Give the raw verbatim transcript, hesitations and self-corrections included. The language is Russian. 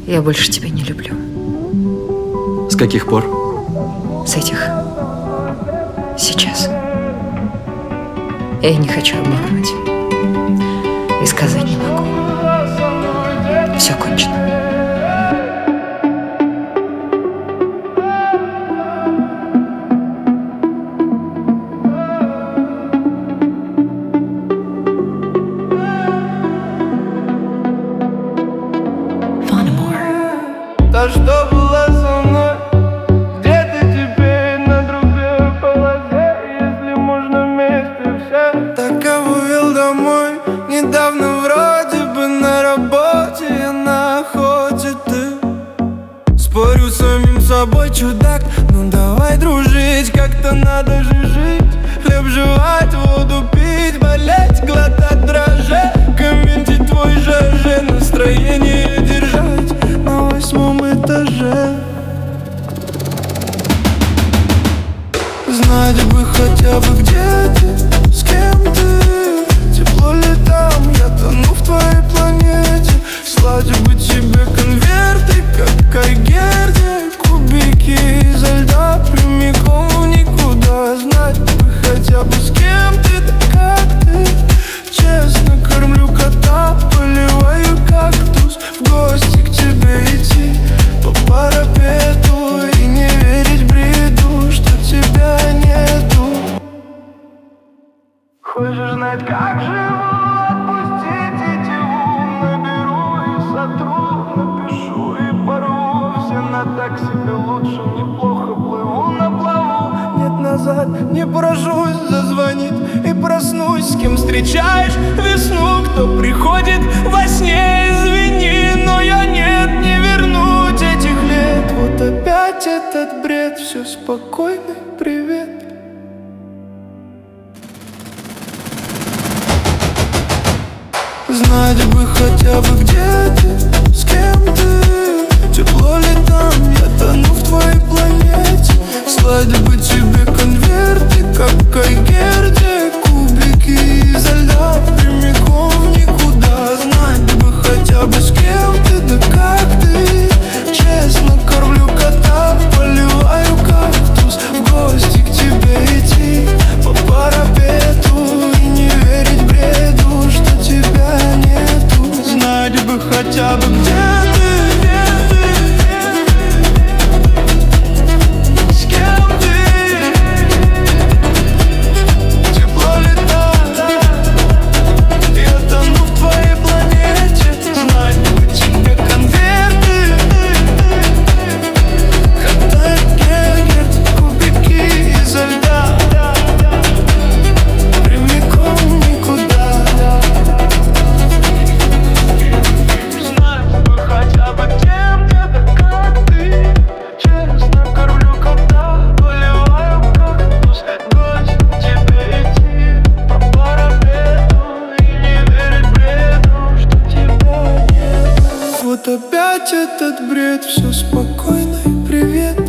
Я больше тебя не люблю. С каких пор? С этих. Сейчас. Я не хочу обманывать. И сказать не могу. Все кончено. Та, что была со мной, где-то теперь на другой полосе. Если можно вместе все. Так я вывел домой, недавно вроде бы на работе, я на охоте, ты. Спорю с самим собой, чудак, ну давай дружить, как-то надо же жить. Хлеб жевать, воду пить, болеть, глотать дрожжи. Комментить твой ЖЖ, настроение держать на восьмом этаже. Знать бы хотя бы, где ты, с кем ты. Тепло ли там, я тону в твоей планете. Слать бы тебе конверты, как Айгерде. Кубики изо льда прямиком в никуда. Знать бы хотя бы, с кем ты, да как ты. Честно кормлю кота, поливаю кактус. В гости к тебе идти по парапету и не верить бреду, что тебя нету. Хочешь знать, как живу? Отпустить идиот. Наберу и сотру, напишу и порву. Все на так себе лучше, неплохо плыву на плаву. Нет, назад не поражусь, зазвонит и проснусь. С кем встречаешь весну, кто приходит во сне. Извини, но я нет, не вернуть этих лет. Вот опять этот бред, все спокойно, привет. Знать бы хотя бы, где ты, с кем ты. Тепло ли там, я тону в твоей планете. Слать бы тебе конверты, как Айгерде. Кубики изо льда прямиком в никуда. Знать бы хотя бы, с кем ты, да как ты. Честно кормлю кота, поливаю кактус. В гости к тебе идти по парапету и не верить бреду, что тебя нету. Знать бы хотя бы, где ты, где ты, с кем ты. Тепло ли там, я тону в твоей планете. Знать бы тебе конверты, как Айгерде. Кубики изо льда прямиком в никуда. Знать бы хотя бы, кем ты, да как ты. Честно кормлю кота, поливаю кактус. Гость к тебе идти по парапету и не верить бреду, что тебя нет. Вот опять этот бред, все спокойно и привет.